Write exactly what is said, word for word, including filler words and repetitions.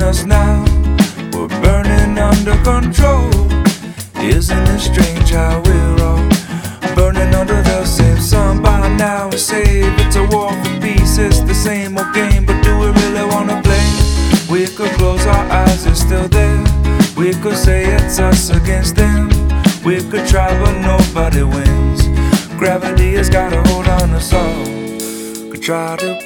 us now. We're burning under control. Isn't it strange how we're all burning under the same sun by now? We say it's a war for peace, it's the same old game, but do we really wanna play? We could close our eyes, it's still there. We could say it's us against them. We could try but nobody wins. Gravity has got a hold on us all. Could try to